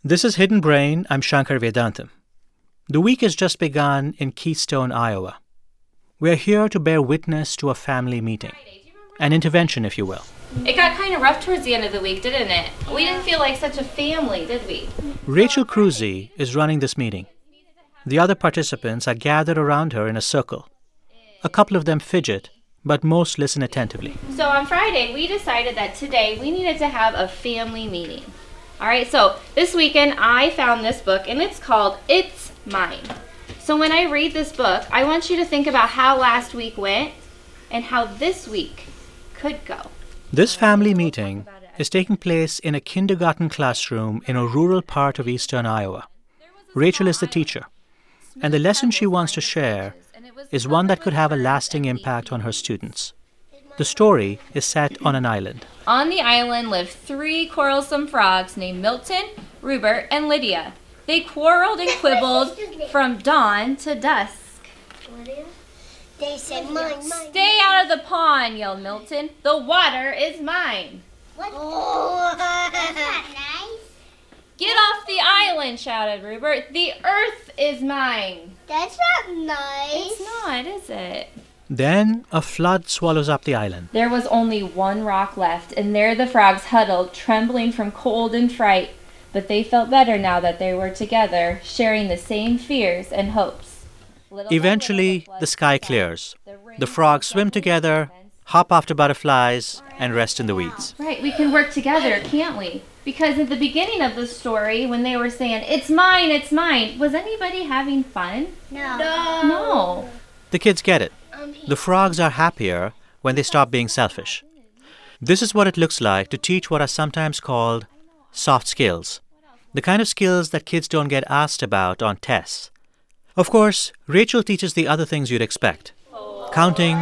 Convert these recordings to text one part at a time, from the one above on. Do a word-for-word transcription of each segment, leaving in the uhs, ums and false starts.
This is Hidden Brain. I'm Shankar Vedantam. The week has just begun in Keystone, Iowa. We're here to bear witness to a family meeting, an intervention, if you will. It got kind of rough towards the end of the week, didn't it? We didn't feel like such a family, did we? Rachel Cruzy is running this meeting. The other participants are gathered around her in a circle. A couple of them fidget, but most listen attentively. So on Friday, we decided that today we needed to have a family meeting. All right, so this weekend I found this book, and it's called It's Mine. So when I read this book, I want you to think about how last week went and how this week could go. This family meeting is taking place in a kindergarten classroom in a rural part of eastern Iowa. Rachel is the teacher, and the lesson she wants to share is one that could have a lasting impact on her students. The story is set on an island. On the island lived three quarrelsome frogs named Milton, Rupert, and Lydia. They quarreled and quibbled from dawn to dusk. Lydia? They said mine, mine. Stay out of the pond, yelled Milton. The water is mine. What? Oh, that's not nice. Get off the island, shouted Rupert. The earth is mine. That's not nice. It's not, is it? Then a flood swallows up the island. There was only one rock left, and there the frogs huddled, trembling from cold and fright. But they felt better now that they were together, sharing the same fears and hopes. Little Eventually, little, the sky clears. The frogs swim together, hop after butterflies, and rest in the weeds. Right, we can work together, can't we? Because at the beginning of the story, when they were saying, it's mine, it's mine, was anybody having fun? No. No. No. The kids get it. The frogs are happier when they stop being selfish. This is what it looks like to teach what are sometimes called soft skills, the kind of skills that kids don't get asked about on tests. Of course, Rachel teaches the other things you'd expect. Four, counting,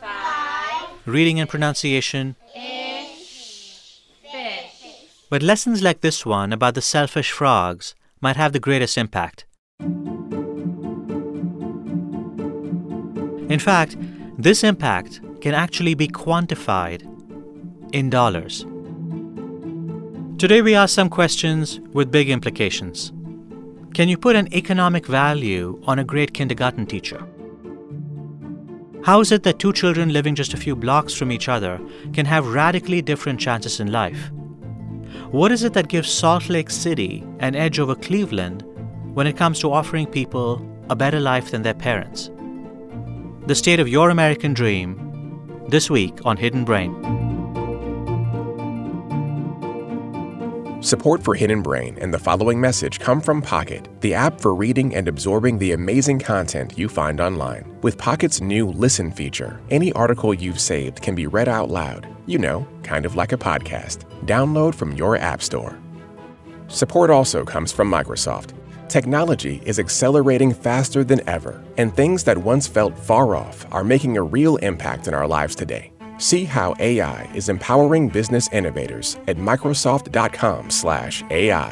five, reading and pronunciation. Ish, fish. But lessons like this one about the selfish frogs might have the greatest impact. In fact, this impact can actually be quantified in dollars. Today we ask some questions with big implications. Can you put an economic value on a great kindergarten teacher? How is it that two children living just a few blocks from each other can have radically different chances in life? What is it that gives Salt Lake City an edge over Cleveland when it comes to offering people a better life than their parents? The state of your American dream, this week on Hidden Brain. Support for Hidden Brain and the following message come from Pocket, the app for reading and absorbing the amazing content you find online. With Pocket's new Listen feature, any article you've saved can be read out loud. You know, kind of like a podcast. Download from your app store. Support also comes from Microsoft. Technology is accelerating faster than ever, and things that once felt far off are making a real impact in our lives today. See how A I is empowering business innovators at Microsoft.com slash AI.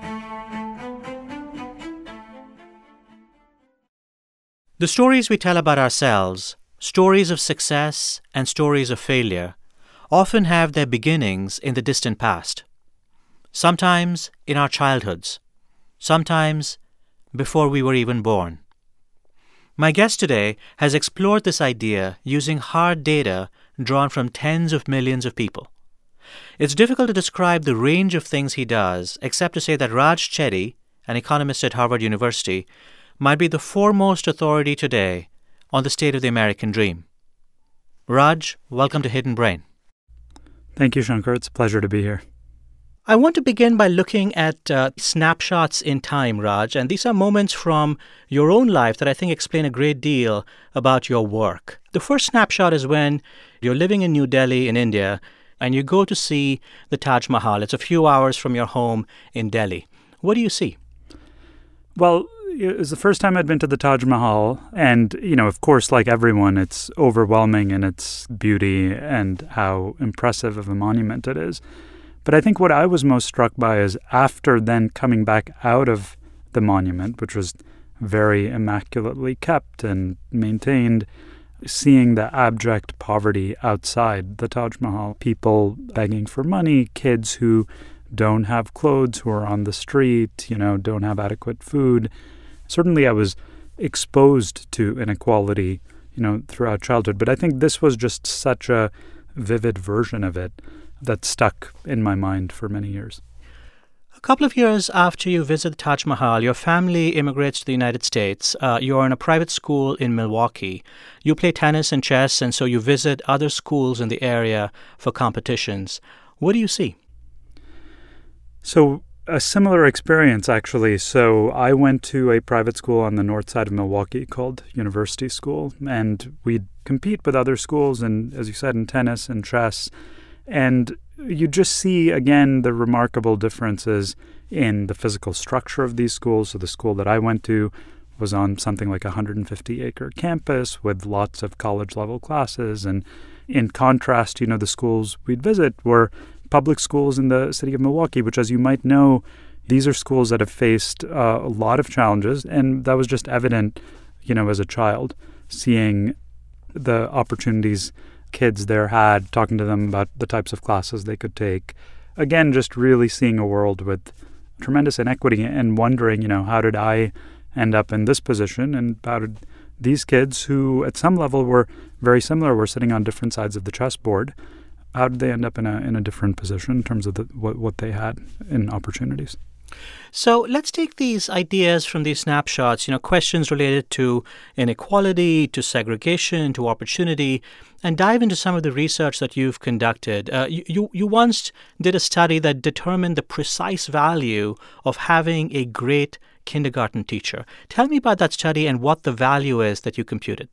The stories we tell about ourselves, stories of success and stories of failure, often have their beginnings in the distant past. Sometimes in our childhoods, sometimes before we were even born. My guest today has explored this idea using hard data drawn from tens of millions of people. It's difficult to describe the range of things he does, except to say that Raj Chetty, an economist at Harvard University, might be the foremost authority today on the state of the American dream. Raj, welcome to Hidden Brain. Thank you, Shankar. It's a pleasure to be here. I want to begin by looking at uh, snapshots in time, Raj, and these are moments from your own life that I think explain a great deal about your work. The first snapshot is when you're living in New Delhi in India and you go to see the Taj Mahal. It's a few hours from your home in Delhi. What do you see? Well, it was the first time I'd been to the Taj Mahal, and, you know, of course, like everyone, it's overwhelming in its beauty and how impressive of a monument it is. But I think what I was most struck by is after then coming back out of the monument, which was very immaculately kept and maintained, seeing the abject poverty outside the Taj Mahal, people begging for money, kids who don't have clothes, who are on the street, you know, don't have adequate food. Certainly I was exposed to inequality, you know, throughout childhood. But I think this was just such a vivid version of it that stuck in my mind for many years. A couple of years after you visit the Taj Mahal, your family immigrates to the United States. Uh, you're in a private school in Milwaukee. You play tennis and chess, and so you visit other schools in the area for competitions. What do you see? So a similar experience, actually. So I went to a private school on the north side of Milwaukee called University School, and we'd compete with other schools, and as you said, in tennis and chess. And you just see, again, the remarkable differences in the physical structure of these schools. So the school that I went to was on something like a one hundred fifty acre campus with lots of college-level classes. And in contrast, you know, the schools we'd visit were public schools in the city of Milwaukee, which, as you might know, these are schools that have faced uh, a lot of challenges. And that was just evident, you know, as a child, seeing the opportunities kids there had, talking to them about the types of classes they could take. Again, just really seeing a world with tremendous inequity and wondering, you know, how did I end up in this position? And how did these kids, who at some level were very similar, were sitting on different sides of the chessboard, how did they end up in a in a different position in terms of the, what, what they had in opportunities? So let's take these ideas from these snapshots, you know, questions related to inequality, to segregation, to opportunity, and dive into some of the research that you've conducted. Uh, you, you, you once did a study that determined the precise value of having a great kindergarten teacher. Tell me about that study and what the value is that you computed.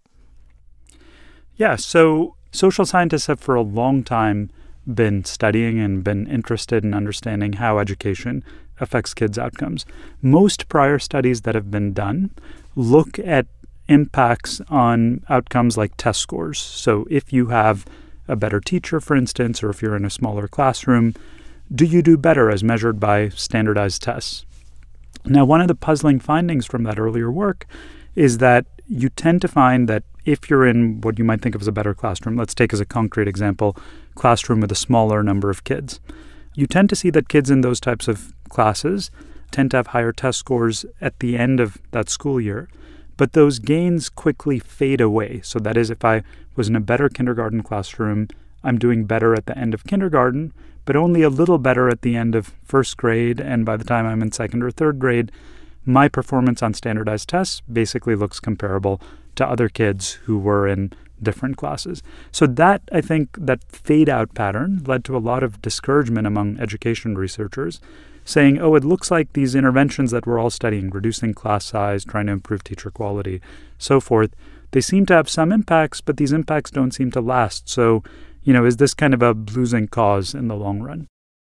Yeah, so social scientists have for a long time been studying and been interested in understanding how education affects kids' outcomes. Most prior studies that have been done look at impacts on outcomes like test scores. So if you have a better teacher, for instance, or if you're in a smaller classroom, do you do better as measured by standardized tests? Now, one of the puzzling findings from that earlier work is that you tend to find that if you're in what you might think of as a better classroom, let's take as a concrete example, classroom with a smaller number of kids, you tend to see that kids in those types of classes tend to have higher test scores at the end of that school year. But those gains quickly fade away. So that is, if I was in a better kindergarten classroom, I'm doing better at the end of kindergarten, but only a little better at the end of first grade. And by the time I'm in second or third grade, my performance on standardized tests basically looks comparable to other kids who were in different classes. So that, I think, that fade-out pattern led to a lot of discouragement among education researchers, saying, oh, it looks like these interventions that we're all studying, reducing class size, trying to improve teacher quality, so forth, they seem to have some impacts, but these impacts don't seem to last. So, you know, is this kind of a losing cause in the long run?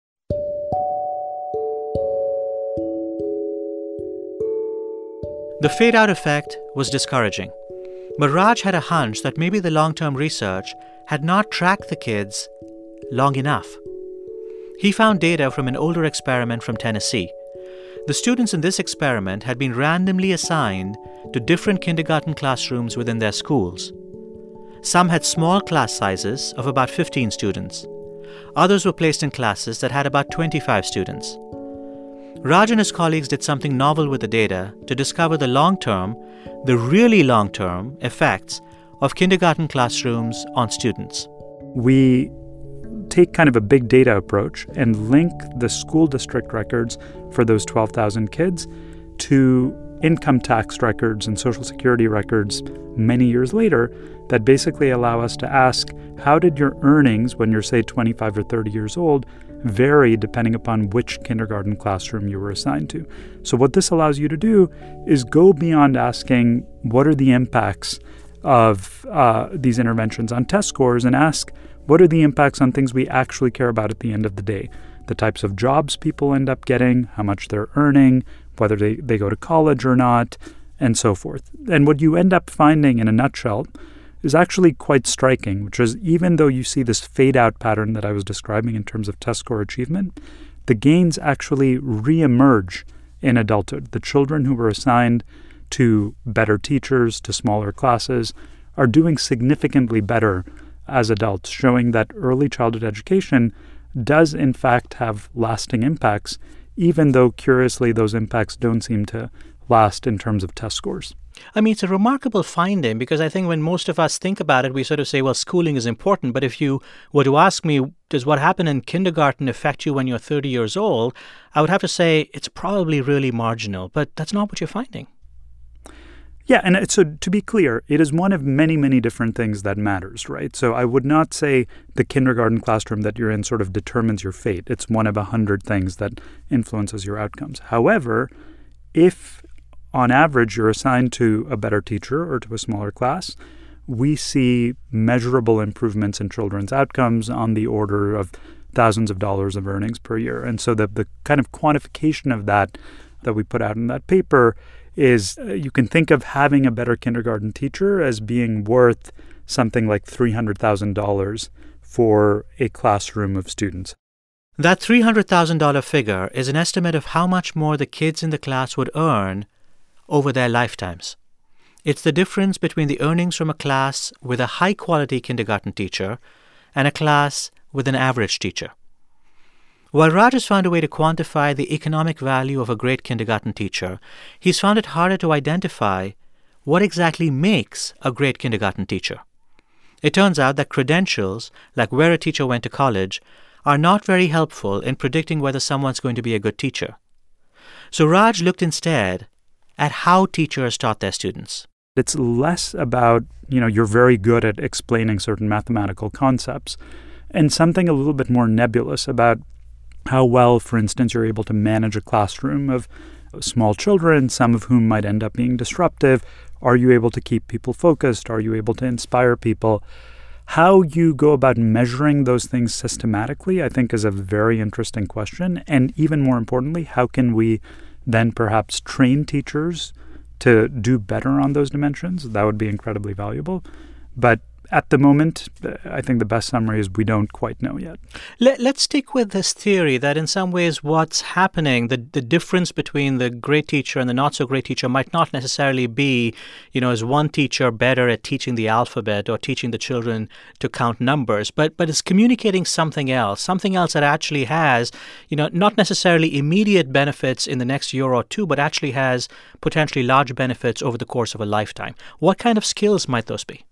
The fade-out effect was discouraging. But Raj had a hunch that maybe the long-term research had not tracked the kids long enough. He found data from an older experiment from Tennessee. The students in this experiment had been randomly assigned to different kindergarten classrooms within their schools. Some had small class sizes of about fifteen students. Others were placed in classes that had about twenty-five students. Raj and his colleagues did something novel with the data to discover the long-term, the really long-term effects of kindergarten classrooms on students. We take kind of a big data approach and link the school district records for those twelve thousand kids to income tax records and Social Security records many years later that basically allow us to ask, how did your earnings when you're, say, twenty-five or thirty years old vary depending upon which kindergarten classroom you were assigned to? So what this allows you to do is go beyond asking what are the impacts of uh, these interventions on test scores and ask what are the impacts on things we actually care about at the end of the day, the types of jobs people end up getting, how much they're earning, whether they, they go to college or not, and so forth. And what you end up finding in a nutshell is actually quite striking, which is even though you see this fade-out pattern that I was describing in terms of test score achievement, the gains actually reemerge in adulthood. The children who were assigned to better teachers, to smaller classes, are doing significantly better as adults, showing that early childhood education does in fact have lasting impacts, even though, curiously, those impacts don't seem to last in terms of test scores. I mean, it's a remarkable finding because I think when most of us think about it, we sort of say, well, schooling is important. But if you were to ask me, does what happened in kindergarten affect you when you're thirty years old? I would have to say it's probably really marginal. But that's not what you're finding. Yeah, and so to be clear, it is one of many, many different things that matters, right? So I would not say the kindergarten classroom that you're in sort of determines your fate. It's one of a hundred things that influences your outcomes. However, if on average you're assigned to a better teacher or to a smaller class, we see measurable improvements in children's outcomes on the order of thousands of dollars of earnings per year. And so the, the kind of quantification of that that we put out in that paper is uh, you can think of having a better kindergarten teacher as being worth something like three hundred thousand dollars for a classroom of students. That three hundred thousand dollars figure is an estimate of how much more the kids in the class would earn over their lifetimes. It's the difference between the earnings from a class with a high-quality kindergarten teacher and a class with an average teacher. While Raj has found a way to quantify the economic value of a great kindergarten teacher, he's found it harder to identify what exactly makes a great kindergarten teacher. It turns out that credentials, like where a teacher went to college, are not very helpful in predicting whether someone's going to be a good teacher. So Raj looked instead at how teachers taught their students. It's less about, you know, you're very good at explaining certain mathematical concepts, and something a little bit more nebulous about how well, for instance, you're able to manage a classroom of small children, some of whom might end up being disruptive. Are you able to keep people focused? Are you able to inspire people? How you go about measuring those things systematically, I think, is a very interesting question. And even more importantly, how can we then perhaps train teachers to do better on those dimensions? That would be incredibly valuable. But at the moment, I think the best summary is we don't quite know yet. Let, let's stick with this theory that in some ways what's happening, the, the difference between the great teacher and the not-so-great teacher might not necessarily be, you know, is one teacher better at teaching the alphabet or teaching the children to count numbers, but but it's communicating something else, something else that actually has, you know, not necessarily immediate benefits in the next year or two, but actually has potentially large benefits over the course of a lifetime. What kind of skills might those be?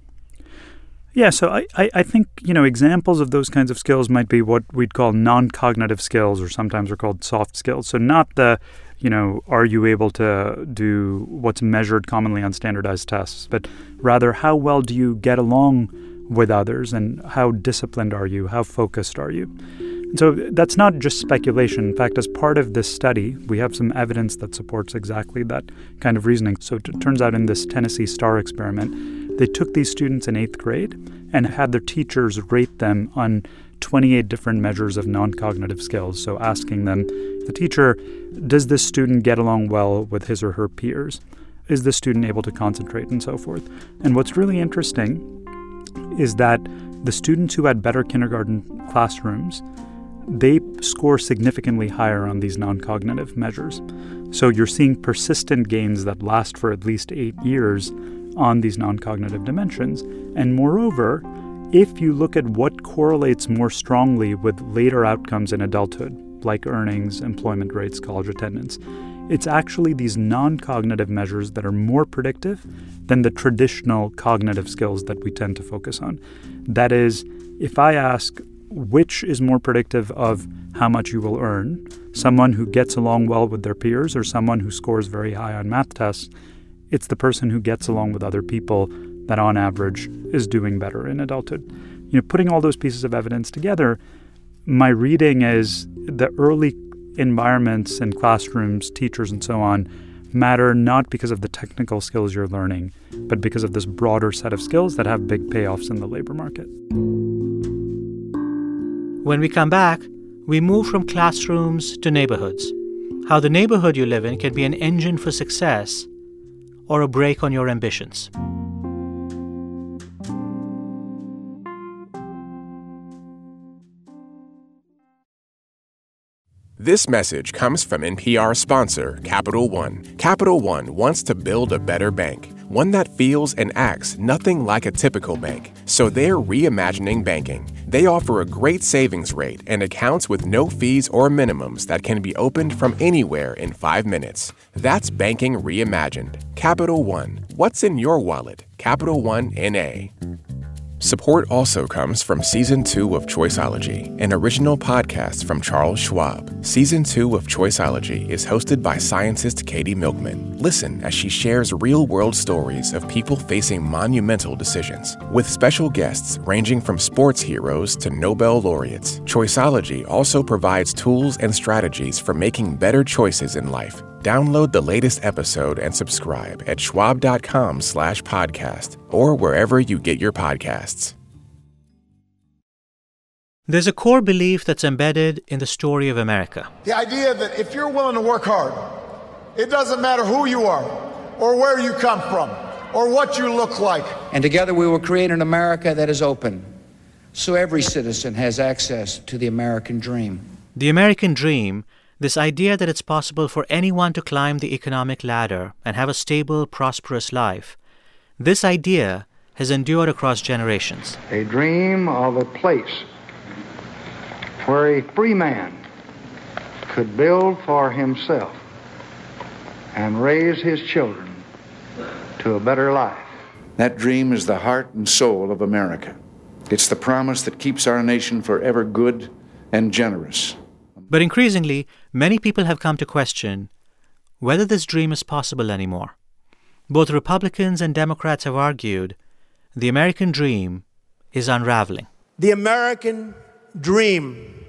Yeah, so I, I, I think, you know, examples of those kinds of skills might be what we'd call non-cognitive skills, or sometimes are called soft skills. So not the, you know, are you able to do what's measured commonly on standardized tests, but rather how well do you get along with others and how disciplined are you, how focused are you? And so that's not just speculation. In fact, as part of this study, we have some evidence that supports exactly that kind of reasoning. So it turns out in this Tennessee STAR experiment, they took these students in eighth grade and had their teachers rate them on twenty-eight different measures of non-cognitive skills. So asking them, the teacher, does this student get along well with his or her peers? Is the student able to concentrate and so forth? And what's really interesting is that the students who had better kindergarten classrooms, they score significantly higher on these non-cognitive measures. So you're seeing persistent gains that last for at least eight years on these non-cognitive dimensions. And moreover, if you look at what correlates more strongly with later outcomes in adulthood, like earnings, employment rates, college attendance, it's actually these non-cognitive measures that are more predictive than the traditional cognitive skills that we tend to focus on. That is, if I ask which is more predictive of how much you will earn, someone who gets along well with their peers or someone who scores very high on math tests, it's the person who gets along with other people that on average is doing better in adulthood. You know, putting all those pieces of evidence together, my reading is the early environments and classrooms, teachers and so on, matter not because of the technical skills you're learning, but because of this broader set of skills that have big payoffs in the labor market. When we come back, we move from classrooms to neighborhoods. How the neighborhood you live in can be an engine for success or a brake on your ambitions. This message comes from N P R sponsor Capital One. Capital One wants to build a better bank. one that feels and acts nothing like a typical bank. So they're reimagining banking. They offer a great savings rate and accounts with no fees or minimums that can be opened from anywhere in five minutes. That's banking reimagined. Capital One. What's in your wallet? Capital One N A. Support also comes from Season two of Choiceology, an original podcast from Charles Schwab. Season two of Choiceology is hosted by scientist Katie Milkman. Listen as she shares real-world stories of people facing monumental decisions, with special guests ranging from sports heroes to Nobel laureates. Choiceology also provides tools and strategies for making better choices in life. Download the latest episode and subscribe at schwab.com slash podcast or wherever you get your podcasts. There's a core belief that's embedded in the story of America. The idea that if you're willing to work hard, it doesn't matter who you are or where you come from or what you look like. And together we will create an America that is open, so every citizen has access to the American dream. The American dream, this idea that it's possible for anyone to climb the economic ladder and have a stable, prosperous life, this idea has endured across generations. A dream of a place where a free man could build for himself and raise his children to a better life. That dream is the heart and soul of America. It's the promise that keeps our nation forever good and generous. But increasingly, many people have come to question whether this dream is possible anymore. Both Republicans and Democrats have argued the American dream is unraveling. The American dream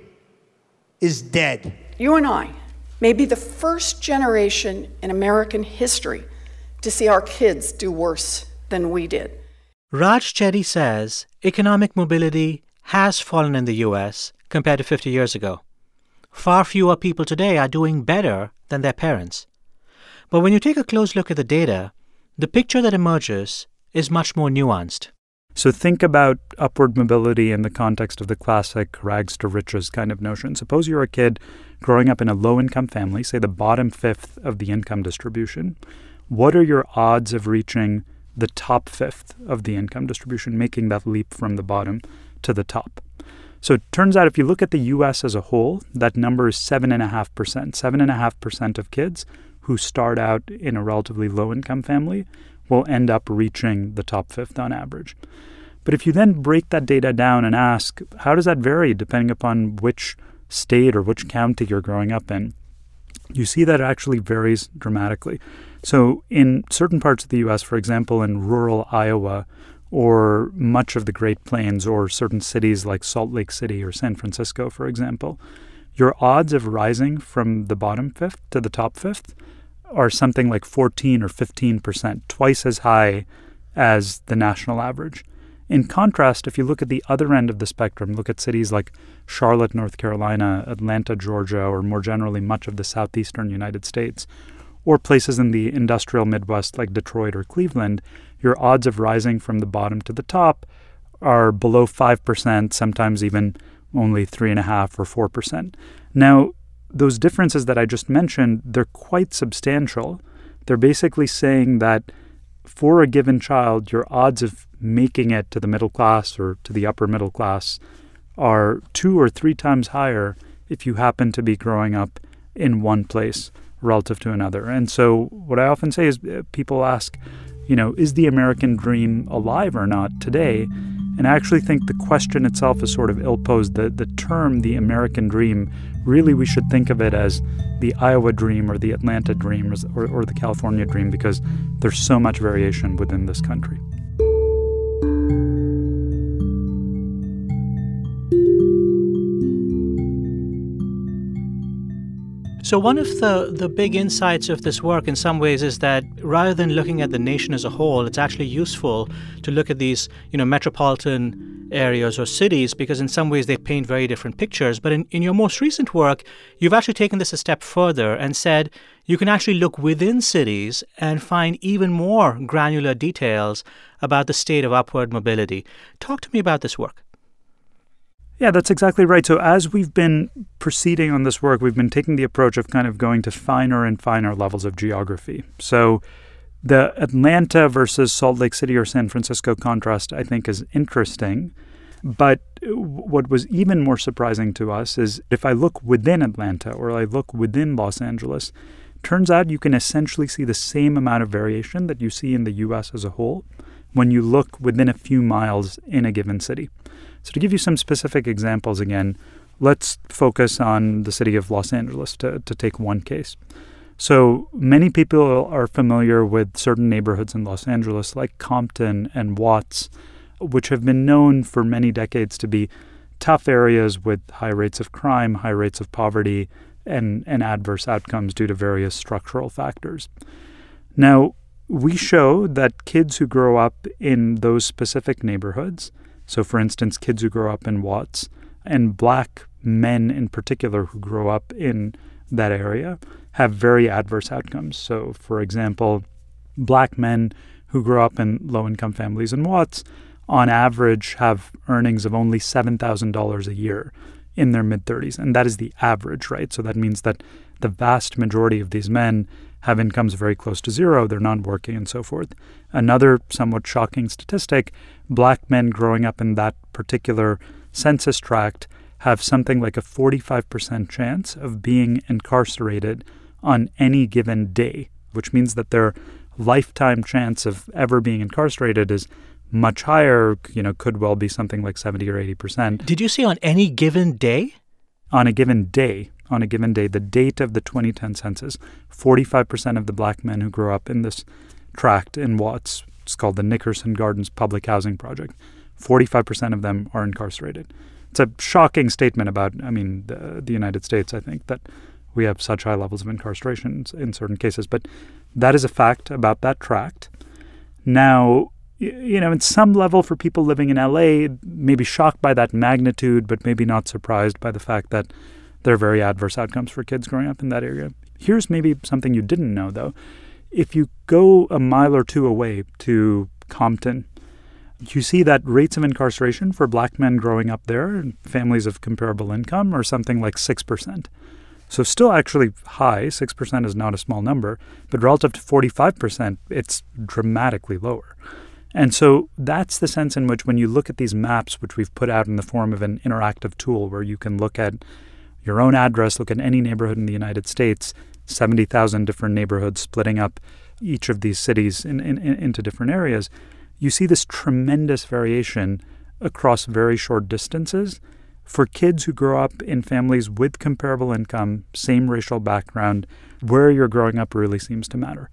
is dead. You and I may be the first generation in American history to see our kids do worse than we did. Raj Chetty says economic mobility has fallen in the U S compared to fifty years ago. Far fewer people today are doing better than their parents. But when you take a close look at the data, the picture that emerges is much more nuanced. So think about upward mobility in the context of the classic rags to riches kind of notion. Suppose you're a kid growing up in a low-income family, say the bottom fifth of the income distribution. What are your odds of reaching the top fifth of the income distribution, making that leap from the bottom to the top? So it turns out if you look at the U S as a whole, that number is seven point five percent. seven point five percent of kids who start out in a relatively low-income family will end up reaching the top fifth on average. But if you then break that data down and ask, how does that vary depending upon which state or which county you're growing up in, you see that it actually varies dramatically. So in certain parts of the U S, for example, in rural Iowa, or much of the Great Plains, or certain cities like Salt Lake City or San Francisco, for example, your odds of rising from the bottom fifth to the top fifth are something like fourteen or fifteen percent, twice as high as the national average. In contrast, if you look at the other end of the spectrum, look at cities like Charlotte, North Carolina, Atlanta, Georgia, or more generally much of the southeastern United States, or places in the industrial Midwest like Detroit or Cleveland, your odds of rising from the bottom to the top are below five percent, sometimes even only three point five or four percent. Now, those differences that I just mentioned, they're quite substantial. They're basically saying that for a given child, your odds of making it to the middle class or to the upper middle class are two or three times higher if you happen to be growing up in one place relative to another. And so what I often say is people ask, you know, is the American dream alive or not today? And I actually think the question itself is sort of ill-posed. The, the term, the American dream, really we should think of it as the Iowa dream or the Atlanta dream or, or the California dream, because there's so much variation within this country. So one of the, the big insights of this work in some ways is that rather than looking at the nation as a whole, it's actually useful to look at these, you know, metropolitan areas or cities, because in some ways they paint very different pictures. But in, in your most recent work, you've actually taken this a step further and said you can actually look within cities and find even more granular details about the state of upward mobility. Talk to me about this work. Yeah, that's exactly right. So as we've been proceeding on this work, we've been taking the approach of kind of going to finer and finer levels of geography. So The Atlanta versus Salt Lake City or San Francisco contrast, I think, is interesting. But what was even more surprising to us is if I look within Atlanta or I look within Los Angeles, turns out you can essentially see the same amount of variation that you see in the U S as a whole when you look within a few miles in a given city. So to give you some specific examples again, let's focus on the city of Los Angeles to, to take one case. So many people are familiar with certain neighborhoods in Los Angeles like Compton and Watts, which have been known for many decades to be tough areas with high rates of crime, high rates of poverty, and, and adverse outcomes due to various structural factors. Now, we show that kids who grow up in those specific neighborhoods, so for instance, kids who grow up in Watts, and black men in particular who grow up in that area, have very adverse outcomes. So, for example, black men who grow up in low-income families in Watts, on average, have earnings of only seven thousand dollars a year in their mid-thirties. And that is the average, right? So that means that the vast majority of these men have incomes very close to zero. They're not working and so forth. Another somewhat shocking statistic, black men growing up in that particular census tract have something like a forty-five percent chance of being incarcerated on any given day, which means that their lifetime chance of ever being incarcerated is much higher, you know, could well be something like seventy or eighty percent. Did you say on any given day? On a given day. On a given day, the date of the twenty ten census, forty-five percent of the black men who grew up in this tract in Watts, it's called the Nickerson Gardens Public Housing Project, forty-five percent of them are incarcerated. It's a shocking statement about, I mean, the, the United States, I think, that we have such high levels of incarceration in certain cases. But that is a fact about that tract. Now, you know, in some level for people living in L A, maybe shocked by that magnitude, but maybe not surprised by the fact that there are very adverse outcomes for kids growing up in that area. Here's maybe something you didn't know, though. If you go a mile or two away to Compton, you see that rates of incarceration for black men growing up there and families of comparable income are something like six percent. So still actually high. six percent is not a small number, but relative to forty-five percent, it's dramatically lower. And so that's the sense in which when you look at these maps, which we've put out in the form of an interactive tool where you can look at your own address, look at any neighborhood in the United States, seventy thousand different neighborhoods splitting up each of these cities in, in, in, into different areas, you see this tremendous variation across very short distances for kids who grow up in families with comparable income, same racial background. Where you're growing up really seems to matter.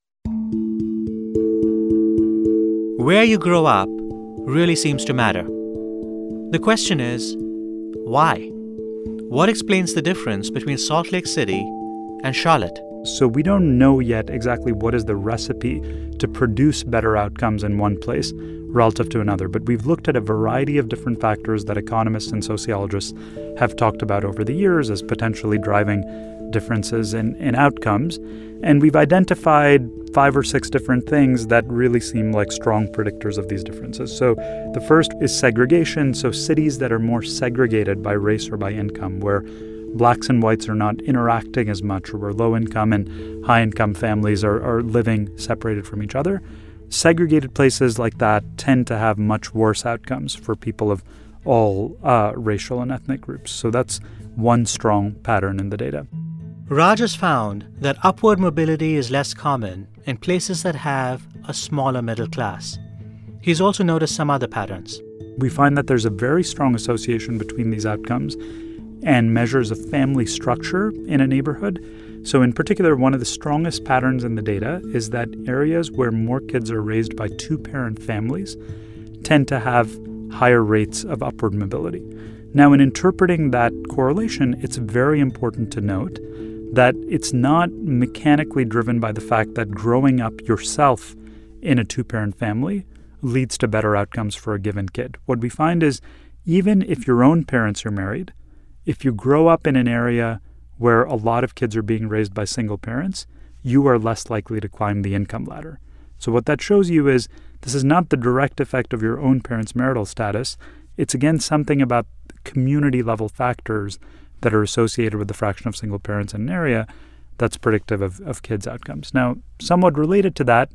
Where you grow up really seems to matter. The question is, why? What explains the difference between Salt Lake City and Charlotte? So we don't know yet exactly what is the recipe to produce better outcomes in one place relative to another, but we've looked at a variety of different factors that economists and sociologists have talked about over the years as potentially driving differences in, in outcomes, and we've identified five or six different things that really seem like strong predictors of these differences. So the first is segregation, so cities that are more segregated by race or by income, where blacks and whites are not interacting as much, or where low-income and high-income families are, are living separated from each other. Segregated places like that tend to have much worse outcomes for people of all uh, racial and ethnic groups. So that's one strong pattern in the data. Raj has found that upward mobility is less common in places that have a smaller middle class. He's also noticed some other patterns. We find that there's a very strong association between these outcomes and measures of family structure in a neighborhood. So in particular, one of the strongest patterns in the data is that areas where more kids are raised by two-parent families tend to have higher rates of upward mobility. Now, in interpreting that correlation, it's very important to note that it's not mechanically driven by the fact that growing up yourself in a two-parent family leads to better outcomes for a given kid. What we find is even if your own parents are married, if you grow up in an area where a lot of kids are being raised by single parents, you are less likely to climb the income ladder. So what that shows you is this is not the direct effect of your own parents' marital status. It's, again, something about community-level factors that are associated with the fraction of single parents in an area. that's predictive of, of kids' outcomes. Now, somewhat related to that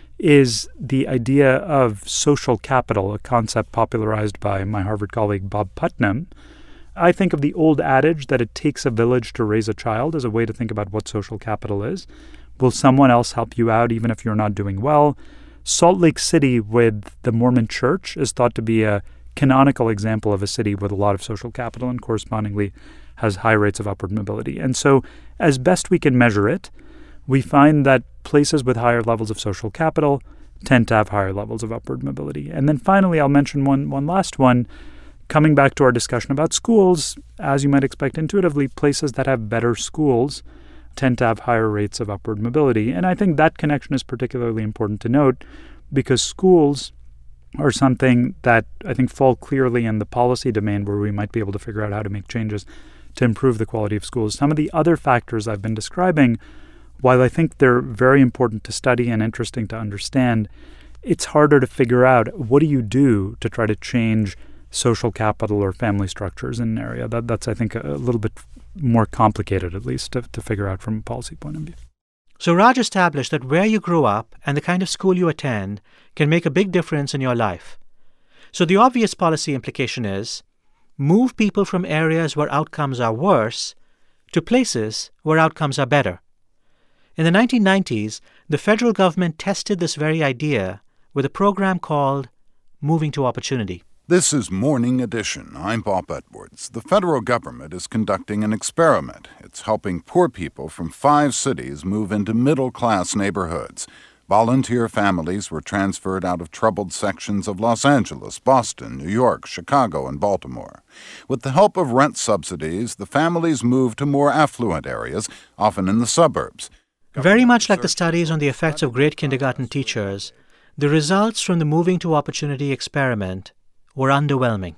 is the idea of social capital, a concept popularized by my Harvard colleague Bob Putnam. I think of the old adage that it takes a village to raise a child as a way to think about what social capital is. Will someone else help you out even if you're not doing well? Salt Lake City with the Mormon Church is thought to be a canonical example of a city with a lot of social capital and correspondingly has high rates of upward mobility. And so as best we can measure it, we find that places with higher levels of social capital tend to have higher levels of upward mobility. And then finally, I'll mention one, one last one. Coming back to our discussion about schools, as you might expect intuitively, places that have better schools tend to have higher rates of upward mobility. And I think that connection is particularly important to note because schools are something that I think fall clearly in the policy domain where we might be able to figure out how to make changes to improve the quality of schools. Some of the other factors I've been describing, while I think they're very important to study and interesting to understand, it's harder to figure out what do you do to try to change social capital or family structures in an area. That, that's, I think, a little bit more complicated, at least, to, to figure out from a policy point of view. So Raj established that where you grew up and the kind of school you attend can make a big difference in your life. So the obvious policy implication is move people from areas where outcomes are worse to places where outcomes are better. In the nineteen nineties, the federal government tested this very idea with a program called Moving to Opportunity. This is Morning Edition. I'm Bob Edwards. The federal government is conducting an experiment. It's helping poor people from five cities move into middle-class neighborhoods. Volunteer families were transferred out of troubled sections of Los Angeles, Boston, New York, Chicago, and Baltimore. With the help of rent subsidies, the families moved to more affluent areas, often in the suburbs. Very much like the studies on the effects of great kindergarten teachers, the results from the Moving to Opportunity experiment were underwhelming.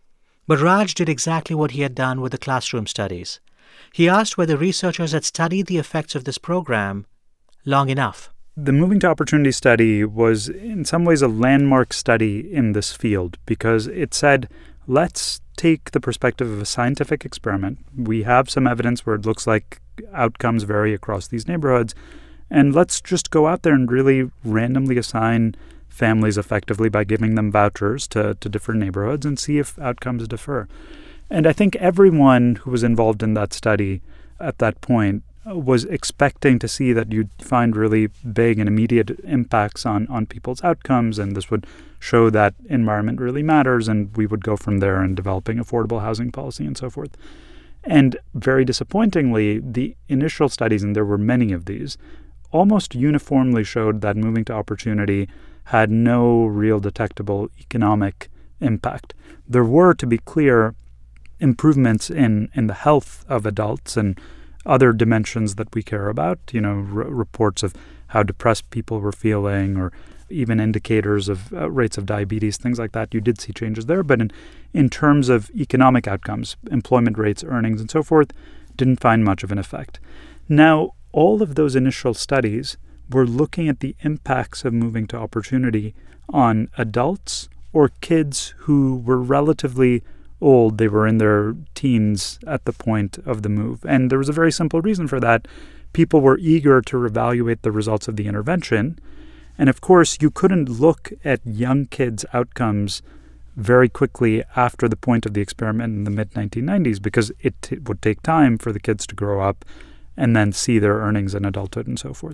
But Raj did exactly what he had done with the classroom studies. He asked whether researchers had studied the effects of this program long enough. The Moving to Opportunity study was in some ways a landmark study in this field because it said, let's take the perspective of a scientific experiment. We have some evidence where it looks like outcomes vary across these neighborhoods, and let's just go out there and really randomly assign families effectively by giving them vouchers to, to different neighborhoods and see if outcomes differ. And I think everyone who was involved in that study at that point was expecting to see that you'd find really big and immediate impacts on, on people's outcomes, and this would show that environment really matters, and we would go from there in developing affordable housing policy and so forth. And very disappointingly, the initial studies, and there were many of these, almost uniformly showed that Moving to Opportunity had no real detectable economic impact. There were, to be clear, improvements in, in the health of adults and other dimensions that we care about, you know, r- reports of how depressed people were feeling or even indicators of uh, rates of diabetes, things like that. You did see changes there. But in, in terms of economic outcomes, employment rates, earnings, and so forth, didn't find much of an effect. Now, all of those initial studies were looking at the impacts of Moving to Opportunity on adults or kids who were relatively old. They were in their teens at the point of the move. And there was a very simple reason for that. People were eager to evaluate the results of the intervention. And of course, you couldn't look at young kids' outcomes very quickly after the point of the experiment in the mid nineteen nineties because it t- would take time for the kids to grow up and then see their earnings in adulthood and so forth.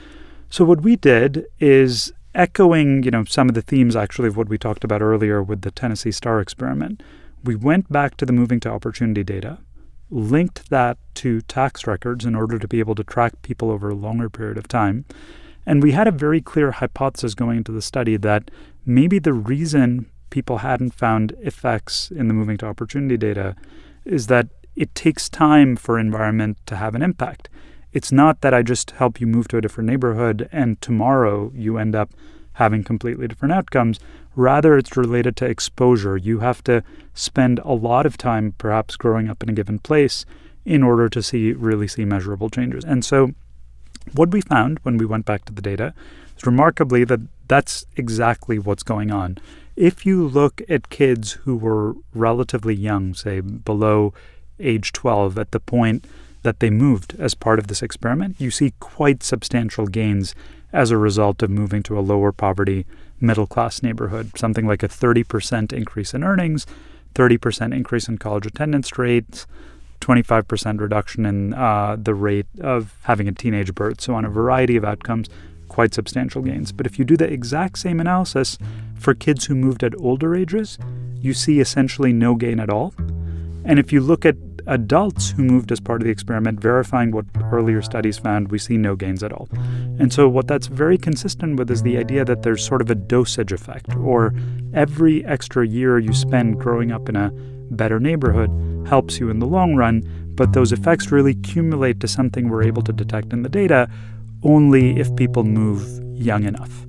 So what we did is echoing, you know, some of the themes actually of what we talked about earlier with the Tennessee Star experiment. We went back to the Moving to Opportunity data, linked that to tax records in order to be able to track people over a longer period of time. And we had a very clear hypothesis going into the study that maybe the reason people hadn't found effects in the Moving to Opportunity data is that it takes time for environment to have an impact. It's not that I just help you move to a different neighborhood and tomorrow you end up having completely different outcomes. Rather, it's related to exposure. You have to spend a lot of time perhaps growing up in a given place in order to see really see measurable changes. And so what we found when we went back to the data is remarkably that that's exactly what's going on. If you look at kids who were relatively young, say below age twelve, at the point that they moved as part of this experiment, you see quite substantial gains as a result of moving to a lower poverty, middle-class neighborhood, something like a thirty percent increase in earnings, thirty percent increase in college attendance rates, twenty-five percent reduction in uh, the rate of having a teenage birth. So on a variety of outcomes, quite substantial gains. But if you do the exact same analysis for kids who moved at older ages, you see essentially no gain at all. And if you look at adults who moved as part of the experiment, verifying what earlier studies found, we see no gains at all. And so what that's very consistent with is the idea that there's sort of a dosage effect, or every extra year you spend growing up in a better neighborhood helps you in the long run, but those effects really accumulate to something we're able to detect in the data only if people move young enough.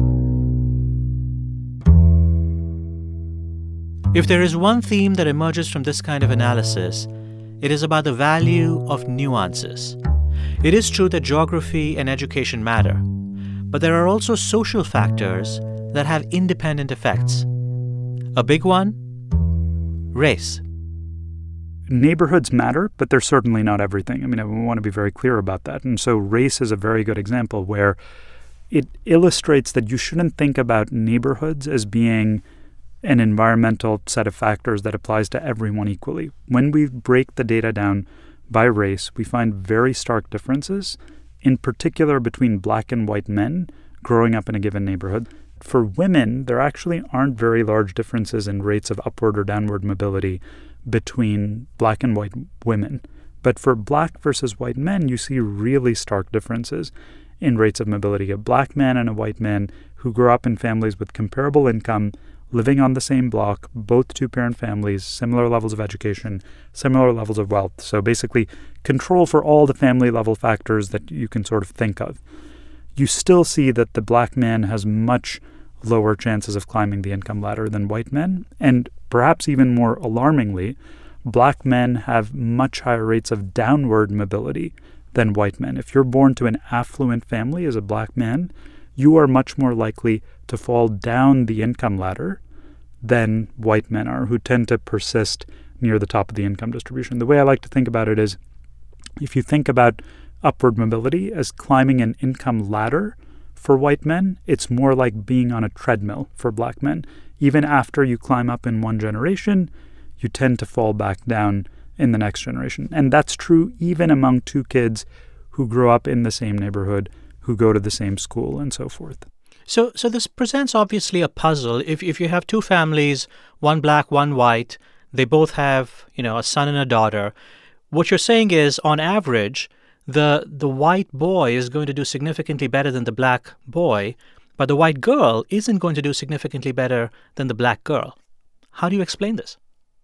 If there is one theme that emerges from this kind of analysis, it is about the value of nuances. It is true that geography and education matter, but there are also social factors that have independent effects. A big one? Race. Neighborhoods matter, but they're certainly not everything. I mean, I want to be very clear about that. And so race is a very good example where it illustrates that you shouldn't think about neighborhoods as being an environmental set of factors that applies to everyone equally. When we break the data down by race, we find very stark differences, in particular between black and white men growing up in a given neighborhood. For women, there actually aren't very large differences in rates of upward or downward mobility between black and white women. But for black versus white men, you see really stark differences in rates of mobility. A black man and a white man who grew up in families with comparable income, living on the same block, both two-parent families, similar levels of education, similar levels of wealth. So basically, control for all the family-level factors that you can sort of think of. You still see that the black man has much lower chances of climbing the income ladder than white men. And perhaps even more alarmingly, black men have much higher rates of downward mobility than white men. If you're born to an affluent family as a black man, you are much more likely to fall down the income ladder than white men are, who tend to persist near the top of the income distribution. The way I like to think about it is, if you think about upward mobility as climbing an income ladder for white men, it's more like being on a treadmill for black men. Even after you climb up in one generation, you tend to fall back down in the next generation. And that's true even among two kids who grow up in the same neighborhood, who go to the same school, and so forth. So so this presents obviously a puzzle. If if you have two families, one black, one white, they both have, you know, a son and a daughter, what you're saying is, on average, the the white boy is going to do significantly better than the black boy, but the white girl isn't going to do significantly better than the black girl. How do you explain this?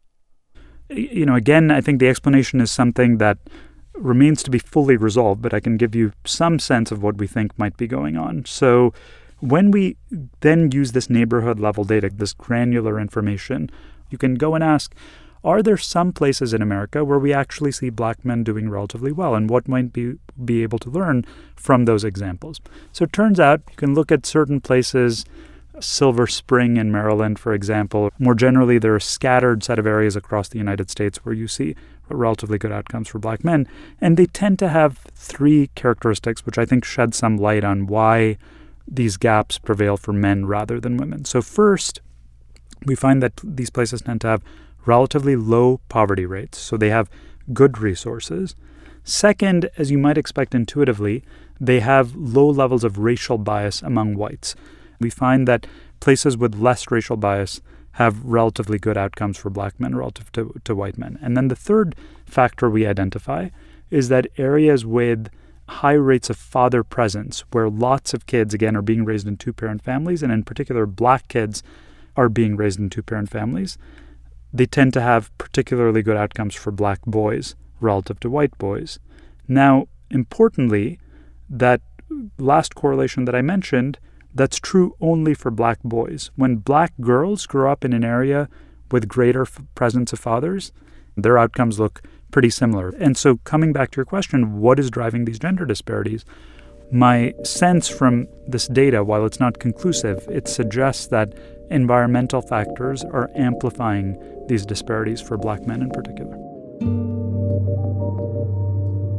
You know, again, I think the explanation is something that remains to be fully resolved, but I can give you some sense of what we think might be going on. So when we then use this neighborhood level data, this granular information, you can go and ask, are there some places in America where we actually see black men doing relatively well, and what might be be able to learn from those examples? So it turns out you can look at certain places, Silver Spring in Maryland, for example. More generally, there are a scattered set of areas across the United States where you see relatively good outcomes for black men, and they tend to have three characteristics which I think shed some light on why these gaps prevail for men rather than women. So first, we find that these places tend to have relatively low poverty rates, so they have good resources. Second, as you might expect intuitively, they have low levels of racial bias among whites. We find that places with less racial bias have relatively good outcomes for black men relative to, to white men. And then the third factor we identify is that areas with high rates of father presence, where lots of kids, again, are being raised in two-parent families, and in particular black kids are being raised in two-parent families, they tend to have particularly good outcomes for black boys relative to white boys. Now, importantly, that last correlation that I mentioned, that's true only for black boys. When black girls grow up in an area with greater f- presence of fathers, their outcomes look pretty similar. And so coming back to your question, what is driving these gender disparities? My sense from this data, while it's not conclusive, it suggests that environmental factors are amplifying these disparities for black men in particular.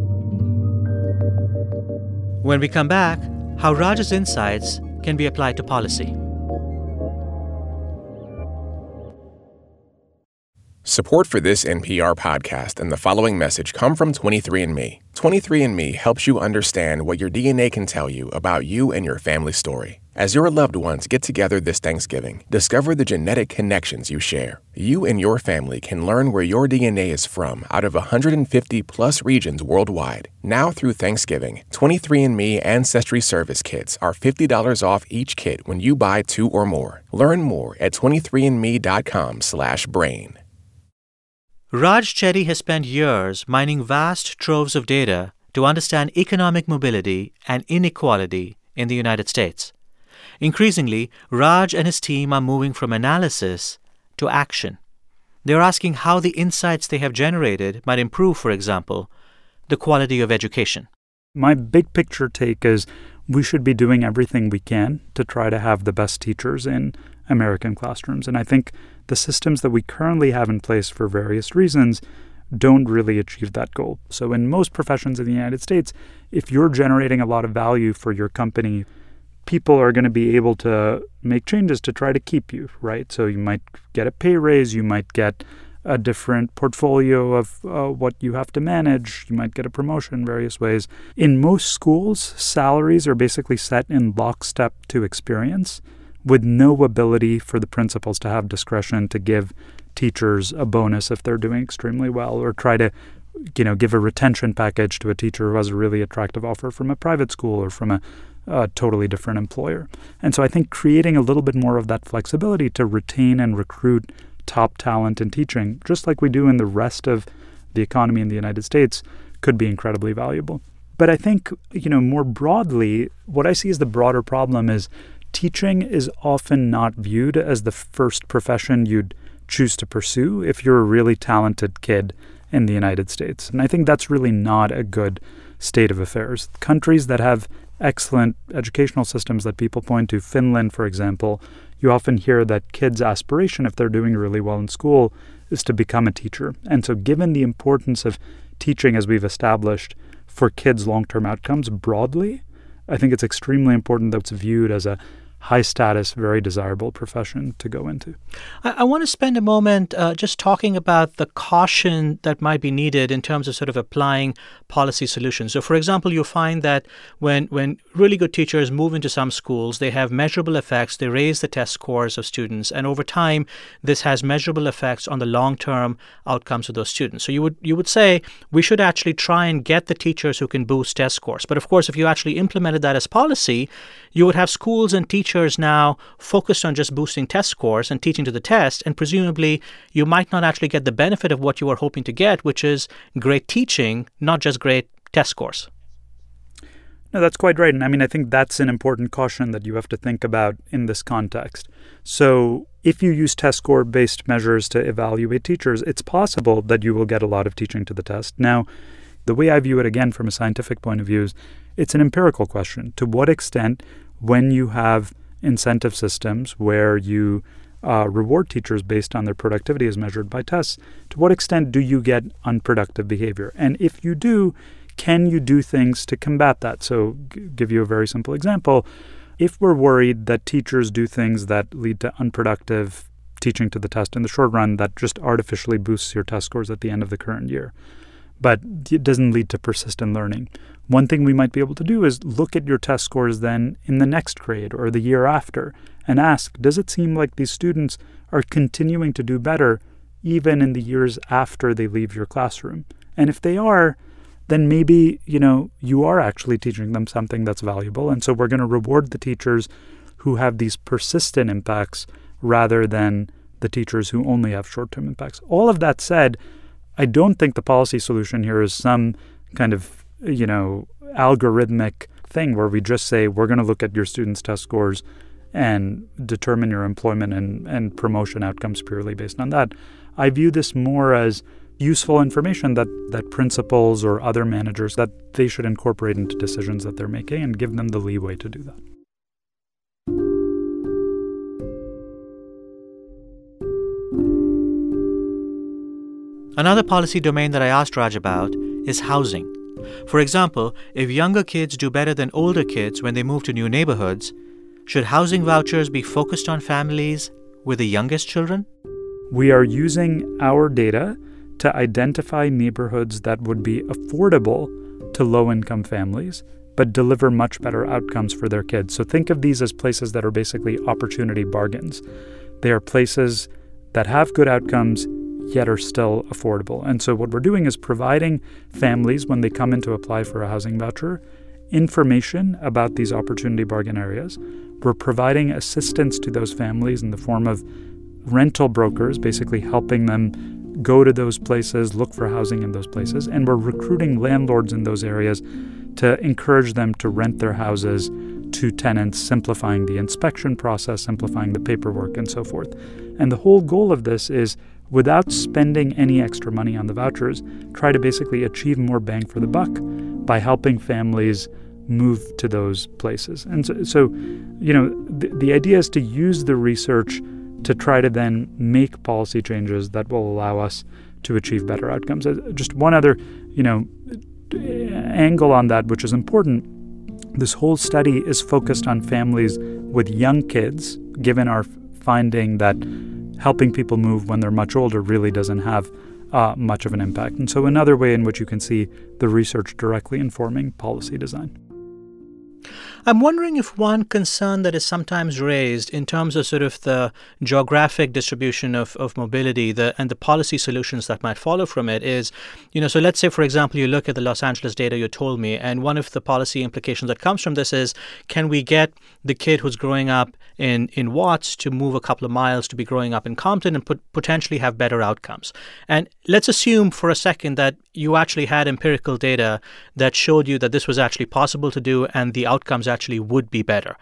When we come back, how Raj's insights can be applied to policy. Support for this N P R podcast and the following message come from twenty-three and me. twenty-three and me helps you understand what your D N A can tell you about you and your family story. As your loved ones get together this Thanksgiving, discover the genetic connections you share. You and your family can learn where your D N A is from out of one hundred fifty plus regions worldwide. Now through Thanksgiving, twenty-three and me Ancestry Service Kits are fifty dollars off each kit when you buy two or more. Learn more at twenty-three and me dot com slash brain. Raj Chetty has spent years mining vast troves of data to understand economic mobility and inequality in the United States. Increasingly, Raj and his team are moving from analysis to action. They're asking how the insights they have generated might improve, for example, the quality of education. My big picture take is we should be doing everything we can to try to have the best teachers in American classrooms. And I think the systems that we currently have in place for various reasons don't really achieve that goal. So in most professions in the United States, if you're generating a lot of value for your company, people are going to be able to make changes to try to keep you, right? So you might get a pay raise, you might get a different portfolio of uh, what you have to manage, you might get a promotion in various ways. In most schools, salaries are basically set in lockstep to experience, with no ability for the principals to have discretion to give teachers a bonus if they're doing extremely well, or try to, you know, give a retention package to a teacher who has a really attractive offer from a private school or from a, a totally different employer. And so I think creating a little bit more of that flexibility to retain and recruit top talent in teaching, just like we do in the rest of the economy in the United States, could be incredibly valuable. But I think, you know, more broadly, what I see as the broader problem is teaching is often not viewed as the first profession you'd choose to pursue if you're a really talented kid in the United States. And I think that's really not a good state of affairs. Countries that have excellent educational systems that people point to, Finland, for example, you often hear that kids' aspiration, if they're doing really well in school, is to become a teacher. And so given the importance of teaching, as we've established, for kids' long-term outcomes broadly, I think it's extremely important that it's viewed as a high-status, very desirable profession to go into. I, I want to spend a moment uh, just talking about the caution that might be needed in terms of sort of applying policy solutions. So, for example, you find that when, when really good teachers move into some schools, they have measurable effects. They raise the test scores of students. And over time, this has measurable effects on the long-term outcomes of those students. So you would you would say we should actually try and get the teachers who can boost test scores. But, of course, if you actually implemented that as policy, you would have schools and teachers now focused on just boosting test scores and teaching to the test, and presumably you might not actually get the benefit of what you were hoping to get, which is great teaching, not just great test scores. No, that's quite right. And I mean, I think that's an important caution that you have to think about in this context. So if you use test score-based measures to evaluate teachers, it's possible that you will get a lot of teaching to the test. Now, the way I view it, again, from a scientific point of view, is it's an empirical question. To what extent, when you have incentive systems where you uh, reward teachers based on their productivity as measured by tests, to what extent do you get unproductive behavior? And if you do, can you do things to combat that? So g- give you a very simple example. If we're worried that teachers do things that lead to unproductive teaching to the test in the short run, that just artificially boosts your test scores at the end of the current year, but it doesn't lead to persistent learning. One thing we might be able to do is look at your test scores then in the next grade or the year after and ask, does it seem like these students are continuing to do better even in the years after they leave your classroom? And if they are, then maybe, you know, you are actually teaching them something that's valuable. And so we're going to reward the teachers who have these persistent impacts rather than the teachers who only have short-term impacts. All of that said, I don't think the policy solution here is some kind of, you know, algorithmic thing where we just say we're going to look at your students' test scores and determine your employment and, and promotion outcomes purely based on that. I view this more as useful information that, that principals or other managers, that they should incorporate into decisions that they're making and give them the leeway to do that. Another policy domain that I asked Raj about is housing. For example, if younger kids do better than older kids when they move to new neighborhoods, should housing vouchers be focused on families with the youngest children? We are using our data to identify neighborhoods that would be affordable to low-income families, but deliver much better outcomes for their kids. So think of these as places that are basically opportunity bargains. They are places that have good outcomes, yet are still affordable. And so what we're doing is providing families, when they come in to apply for a housing voucher, information about these opportunity bargain areas. We're providing assistance to those families in the form of rental brokers, basically helping them go to those places, look for housing in those places. And we're recruiting landlords in those areas to encourage them to rent their houses to tenants, simplifying the inspection process, simplifying the paperwork, and so forth. And the whole goal of this is, without spending any extra money on the vouchers, try to basically achieve more bang for the buck by helping families move to those places. And so, so you know, the, the idea is to use the research to try to then make policy changes that will allow us to achieve better outcomes. Just one other, you know, angle on that, which is important. This whole study is focused on families with young kids, given our finding that helping people move when they're much older really doesn't have uh, much of an impact. And so another way in which you can see the research directly informing policy design. I'm wondering if one concern that is sometimes raised in terms of sort of the geographic distribution of, of mobility the, and the policy solutions that might follow from it is, you know, so let's say, for example, you look at the Los Angeles data you told me, and one of the policy implications that comes from this is, can we get the kid who's growing up in, in Watts to move a couple of miles to be growing up in Compton and put, potentially have better outcomes? And let's assume for a second that you actually had empirical data that showed you that this was actually possible to do and the outcomes actually would be better.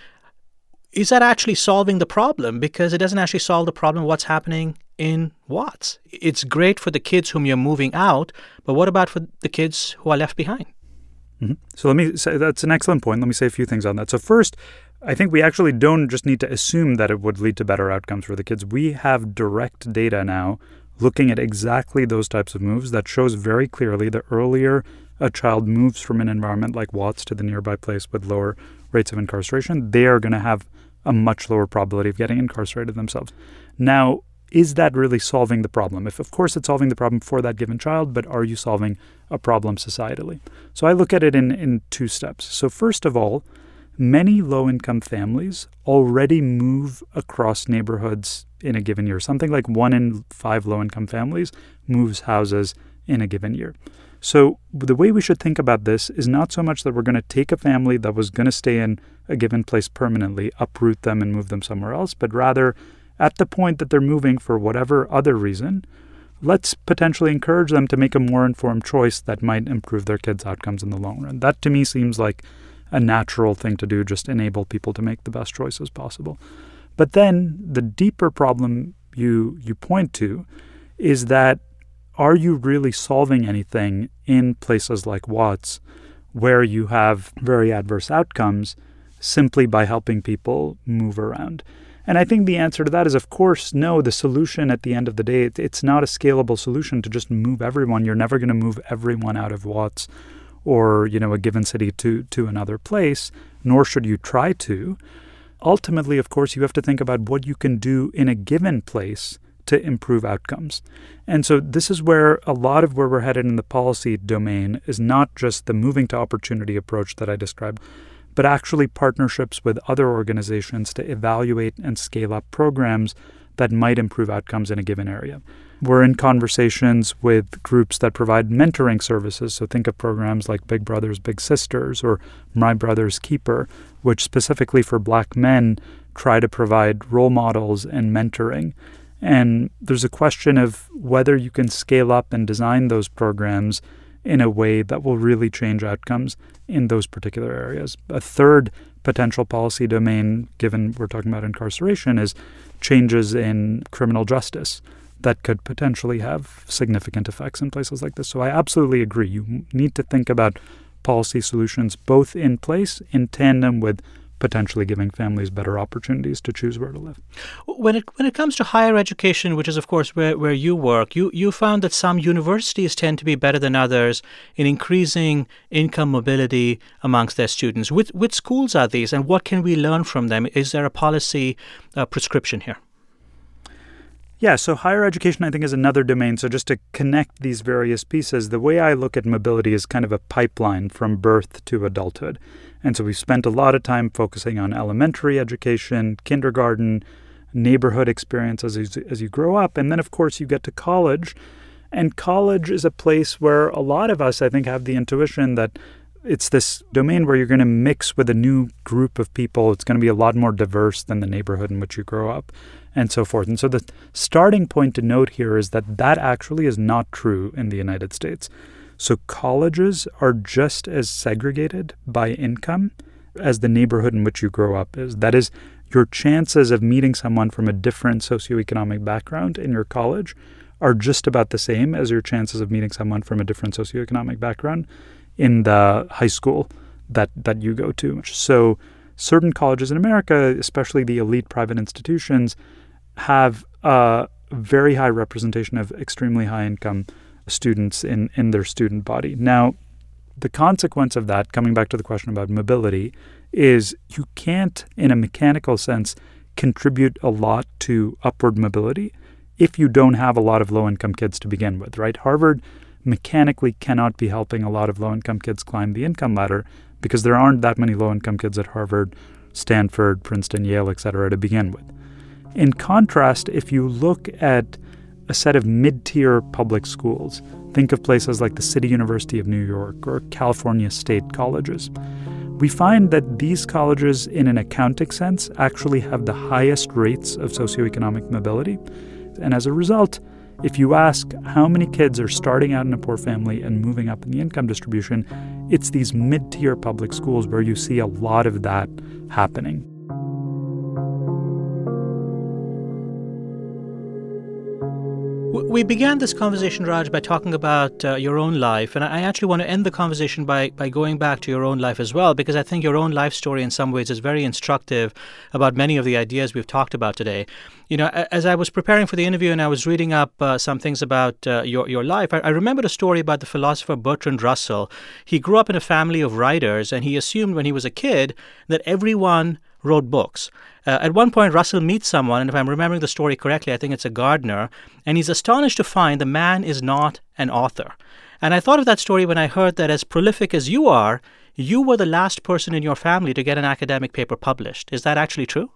Is that actually solving the problem? Because it doesn't actually solve the problem of what's happening in Watts. It's great for the kids whom you're moving out, but what about for the kids who are left behind? Mm-hmm. So let me say that's an excellent point. Let me say a few things on that. So first, I think we actually don't just need to assume that it would lead to better outcomes for the kids. We have direct data now looking at exactly those types of moves that shows very clearly the earlier a child moves from an environment like Watts to the nearby place with lower rates of incarceration, they are going to have a much lower probability of getting incarcerated themselves. Now, is that really solving the problem? If, of course, it's solving the problem for that given child, but are you solving a problem societally? So I look at it in, in two steps. So first of all, many low-income families already move across neighborhoods in a given year. Something like one in five low-income families moves houses in a given year. So the way we should think about this is not so much that we're going to take a family that was going to stay in a given place permanently, uproot them and move them somewhere else, but rather at the point that they're moving for whatever other reason, let's potentially encourage them to make a more informed choice that might improve their kids' outcomes in the long run. That to me seems like a natural thing to do, just enable people to make the best choices possible. But then the deeper problem you you point to is that, are you really solving anything in places like Watts where you have very adverse outcomes simply by helping people move around? And I think the answer to that is, of course, no. The solution at the end of the day, it's not a scalable solution to just move everyone. You're never going to move everyone out of Watts or, you know, a given city to, to another place, nor should you try to. Ultimately, of course, you have to think about what you can do in a given place to improve outcomes. And so this is where a lot of where we're headed in the policy domain is not just the moving to opportunity approach that I described, but actually partnerships with other organizations to evaluate and scale up programs that might improve outcomes in a given area. We're in conversations with groups that provide mentoring services. So think of programs like Big Brothers Big Sisters or My Brother's Keeper, which specifically for Black men try to provide role models and mentoring. And there's a question of whether you can scale up and design those programs in a way that will really change outcomes in those particular areas. A third potential policy domain, given we're talking about incarceration, is changes in criminal justice that could potentially have significant effects in places like this. So I absolutely agree. You need to think about policy solutions both in place, in tandem with potentially giving families better opportunities to choose where to live. When it when it comes to higher education, which is, of course, where, where you work, you, you found that some universities tend to be better than others in increasing income mobility amongst their students. Which, which schools are these, and what can we learn from them? Is there a policy uh, prescription here? Yeah, so higher education, I think, is another domain. So just to connect these various pieces, the way I look at mobility is kind of a pipeline from birth to adulthood. And so we've spent a lot of time focusing on elementary education, kindergarten, neighborhood experience as you, as you grow up. And then, of course, you get to college. And college is a place where a lot of us, I think, have the intuition that it's this domain where you're going to mix with a new group of people. It's going to be a lot more diverse than the neighborhood in which you grow up, and so forth. And so the starting point to note here is that that actually is not true in the United States. So colleges are just as segregated by income as the neighborhood in which you grow up is. That is, your chances of meeting someone from a different socioeconomic background in your college are just about the same as your chances of meeting someone from a different socioeconomic background in the high school that, that you go to. So certain colleges in America, especially the elite private institutions, have a very high representation of extremely high-income students in, in their student body. Now, the consequence of that, coming back to the question about mobility, is you can't, in a mechanical sense, contribute a lot to upward mobility if you don't have a lot of low-income kids to begin with, right? Harvard mechanically cannot be helping a lot of low-income kids climb the income ladder because there aren't that many low-income kids at Harvard, Stanford, Princeton, Yale, et cetera, to begin with. In contrast, if you look at a set of mid-tier public schools, think of places like the City University of New York or California State colleges, we find that these colleges, in an accounting sense, actually have the highest rates of socioeconomic mobility. And as a result, if you ask how many kids are starting out in a poor family and moving up in the income distribution, it's these mid-tier public schools where you see a lot of that happening. We began this conversation, Raj, by talking about uh, your own life. And I actually want to end the conversation by, by going back to your own life as well, because I think your own life story in some ways is very instructive about many of the ideas we've talked about today. You know, as I was preparing for the interview and I was reading up uh, some things about uh, your, your life, I, I remembered a story about the philosopher Bertrand Russell. He grew up in a family of writers, and he assumed when he was a kid that everyone wrote books. Uh, at one point, Russell meets someone, and if I'm remembering the story correctly, I think it's a gardener, and he's astonished to find the man is not an author. And I thought of that story when I heard that as prolific as you are, you were the last person in your family to get an academic paper published. Is that actually true?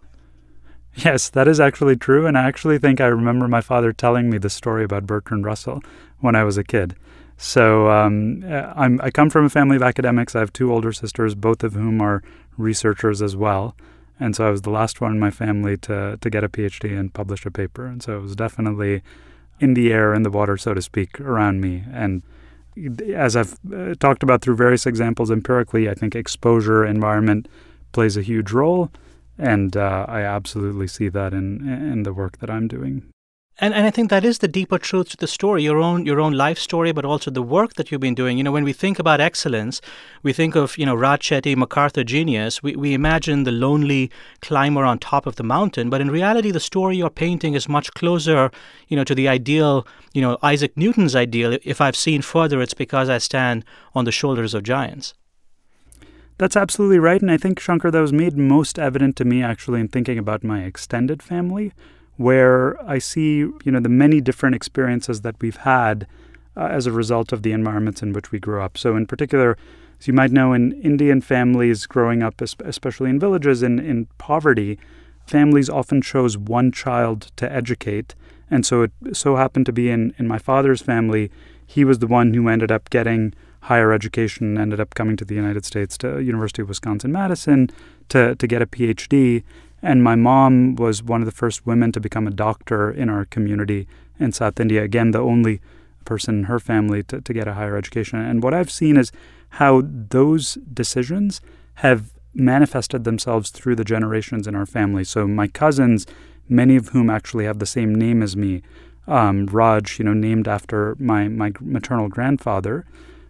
Yes, that is actually true, and I actually think I remember my father telling me the story about Bertrand Russell when I was a kid. So um, I'm, I come from a family of academics. I have two older sisters, both of whom are researchers as well. And so I was the last one in my family to to get a PhD and publish a paper. And so it was definitely in the air, in the water, so to speak, around me. And as I've uh, talked about through various examples empirically, I think exposure, environment plays a huge role. And uh, I absolutely see that in in the work that I'm doing. And and I think that is the deeper truth to the story, your own your own life story, but also the work that you've been doing. You know, when we think about excellence, we think of, you know, Raj Chetty, MacArthur genius. We, we imagine the lonely climber on top of the mountain. But in reality, the story you're painting is much closer, you know, to the ideal, you know, Isaac Newton's ideal. If I've seen further, it's because I stand on the shoulders of giants. That's absolutely right. And I think, Shankar, that was made most evident to me actually in thinking about my extended family, where I see, you know, the many different experiences that we've had uh, as a result of the environments in which we grew up. So in particular, as you might know, in Indian families growing up, especially in villages in, in poverty, families often chose one child to educate. And so it so happened to be in, in my father's family, he was the one who ended up getting higher education, ended up coming to the United States, to University of Wisconsin-Madison to, to get a PhD. And my mom was one of the first women to become a doctor in our community in South India. Again, the only person in her family to, to get a higher education. And what I've seen is how those decisions have manifested themselves through the generations in our family. So my cousins, many of whom actually have the same name as me, um, Raj, you know, named after my, my maternal grandfather,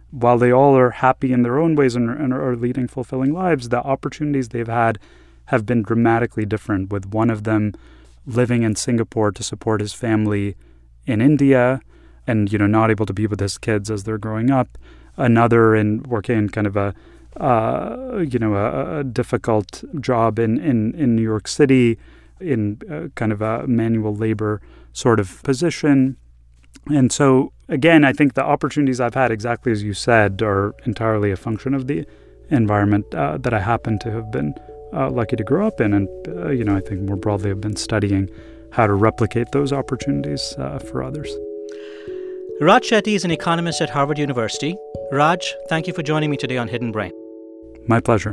while they all are happy in their own ways and, and are leading fulfilling lives, the opportunities they've had have been dramatically different, with one of them living in Singapore to support his family in India and, you know, not able to be with his kids as they're growing up. Another in working in kind of a, uh, you know, a, a difficult job in, in, in New York City in a kind of a manual labor sort of position. And so, again, I think the opportunities I've had, exactly as you said, are entirely a function of the environment uh, that I happen to have been uh, lucky to grow up in. And, uh, you know, I think more broadly I've been studying how to replicate those opportunities uh, for others. Raj Chetty is an economist at Harvard University. Raj, thank you for joining me today on Hidden Brain. My pleasure.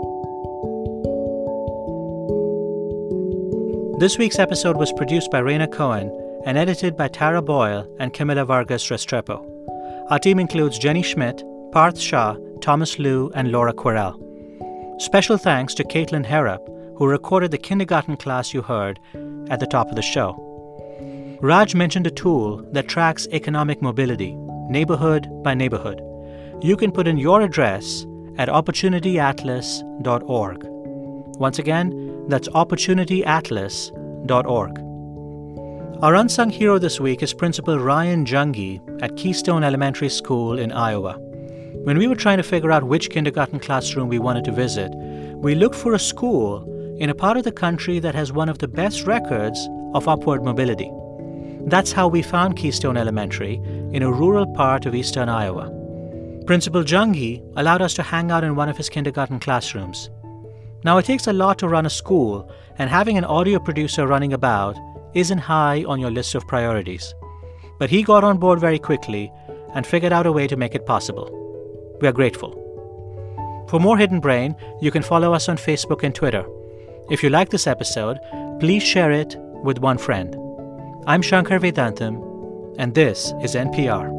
This week's episode was produced by Raina Cohen and edited by Tara Boyle and Camila Vargas Restrepo. Our team includes Jenny Schmidt, Parth Shah, Thomas Liu, and Laura Quirrell. Special thanks to Caitlin Harrop, who recorded the kindergarten class you heard at the top of the show. Raj mentioned a tool that tracks economic mobility, neighborhood by neighborhood. You can put in your address at opportunity atlas dot org. Once again, that's opportunity atlas dot org. Our unsung hero this week is Principal Ryan Jungi at Keystone Elementary School in Iowa. When we were trying to figure out which kindergarten classroom we wanted to visit, we looked for a school in a part of the country that has one of the best records of upward mobility. That's how we found Keystone Elementary in a rural part of eastern Iowa. Principal Jungi allowed us to hang out in one of his kindergarten classrooms. Now, it takes a lot to run a school, and having an audio producer running about isn't high on your list of priorities. But he got on board very quickly and figured out a way to make it possible. We are grateful. For more Hidden Brain, you can follow us on Facebook and Twitter. If you like this episode, please share it with one friend. I'm Shankar Vedantam, and this is N P R.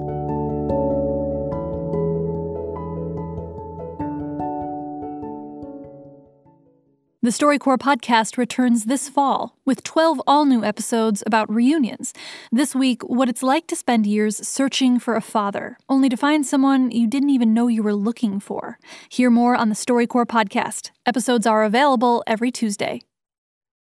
The StoryCorps podcast returns this fall with twelve all-new episodes about reunions. This week, what it's like to spend years searching for a father, only to find someone you didn't even know you were looking for. Hear more on the StoryCorps podcast. Episodes are available every Tuesday.